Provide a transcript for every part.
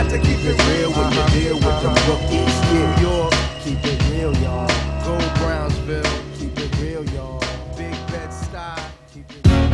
got to keep it real when you deal with them rookies. New York, keep it real, y'all. Gold Brownsville, keep it real, y'all. Big Bed-Stuy, keep it real.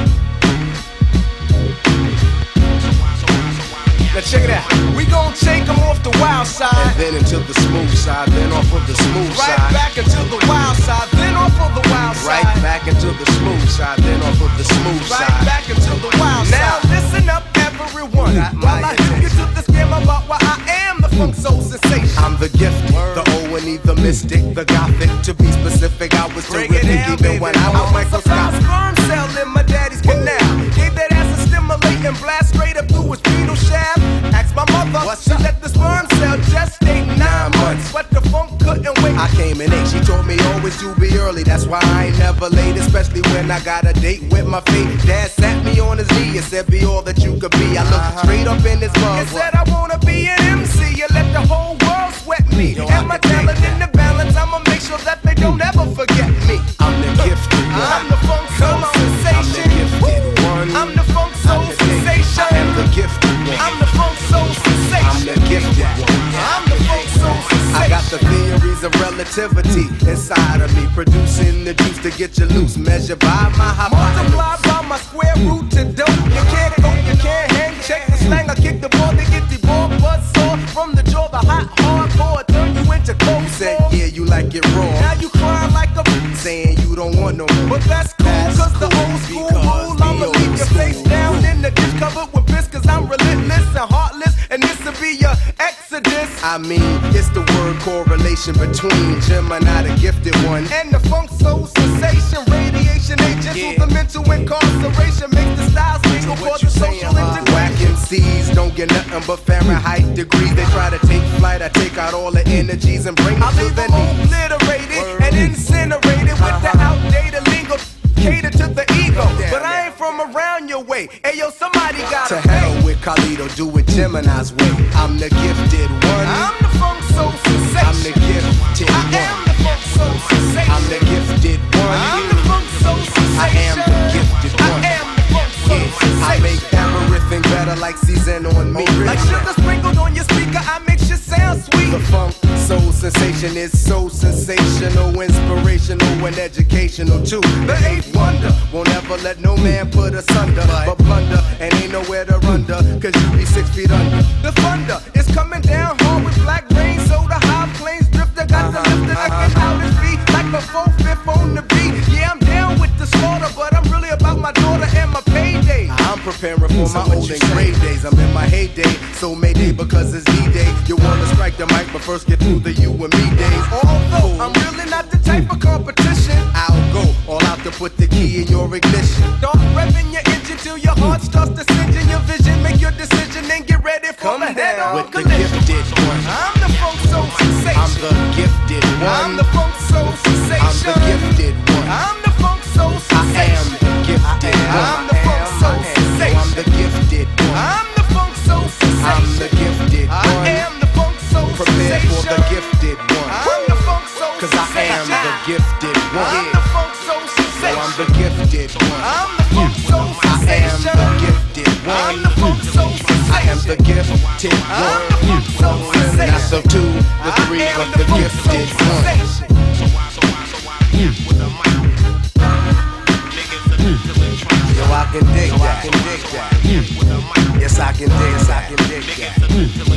Now check it out. We gon' take them off the wild side, and then into the smooth side, then off of the smooth side. Right back into the wild side, then off of the wild side. Right back into the smooth side, then off of the smooth side. Right back into the wild side. Now listen up, everyone. While I take you to the scam about why I am the funk soul sensation. I'm the gifted, the O&E, the mystic, the gothic. To be specific, I was terrific even when I was microscopic. Sperm cell in my daddy's canal. Gave that ass a stimulating blast straight up through his penile shaft. Asked my mother, she let the sperm cell gestate 9 months, but the funk couldn't wait. I came in 8, she told me always to be early. That's why I ain't never late, especially when I got a date with my fate. Dad sat me on his knee and said, be all that you could be. I looked straight up in his mug and said, I wanna be an MC. You let the whole world sweat me. And my talent in the balance, I'ma make sure that they don't ever forget me. I'm the gifted one. I'm the funk soul sensation. I'm the gifted one. I'm the funk soul sensation. I am the gifted one. I'm the funk soul sensation. I'm the gifted one. I'm the funk soul sensation. I got the theories of relativity inside of me, producing the juice to get you loose. Measured by my hypotenuse, multiply by my square root to dope. You can't go, you can't hang. Check the slang, I kick the ball, they get the ball buzz saw from the jaw. The hot hardcore turn you into cold. Said yeah, you like it raw. Now you crying like a saying you don't want no more. But that's cool, cause the old school rule, I'ma leave your face down in the ditch covered with piss, cause I'm relentless and heartless, and this'll be your exodus. I mean, it's the word correlation between Gemini, the gifted one, and the funk soul sensation. Radiation agents who's the mental incarceration makes the styles mingle for the social integration. Whack MCs don't get nothing but Fahrenheit degrees. They try to take flight, I take out all the energies and bring it to the knees. Obliterated and incinerated with the outdated lingo. Cater to the ego, but I ain't from around your way. Hey yo, somebody got to hell with Carlito, do it Gemini's way. I'm the gifted one. I'm the funk soul sensation. I'm the gifted one. I am the funk soul sensation. I'm the gifted one. I'm the funk soul sensation. I am the gifted one. I am the funk soul sensation. I make everything better like season on me. Like sugar sprinkled on your speaker, I make shit sound sweet. The funk soul sensation is so sensational, inspirational, and educational too. The eighth wonder won't ever let no man put us under, but plunder and ain't nowhere to run to, cause you be 6 feet under. The thunder is coming down hard with black rain, so the high planes drifter got the lifter like an outage beat, like a 4/5 on the beat. Yeah, I'm down with the slaughter, but I'm really about my daughter and my payday. I'm preparing for my old and grave days. I'm in my heyday, so mayday because it's D-Day. You wanna strike the mic, but first get through the you and me days. Although I'm really not the type of competition, I'll go all out to put the key in your ignition. Start revving your engine till your heart starts to singe in your vision. Make your decision and get ready for the head-on with collision. The gifted one. I'm the funk soul sensation. I'm the gifted one. I'm the funk soul sensation. I'm the gifted one. I'm the funk soul sensation. I am the gifted one. I'm the funk soul sensation. I'm the gifted one. I'm the funk soul sensation. I'm the gifted one. I am the funk soul sensation. Prepare for the gifted one. I'm the funk soul cause I am the gifted one. I'm the funk soul sensation. I'm the gifted one. I'm the funk soul sensation. I am the gifted one. I'm the funk soul sensation. I am the gifted one. I'm the funk soul sensation. Not the 2, the 3, but the gifted one. Yo, I can dig that. Yes, I can dig that.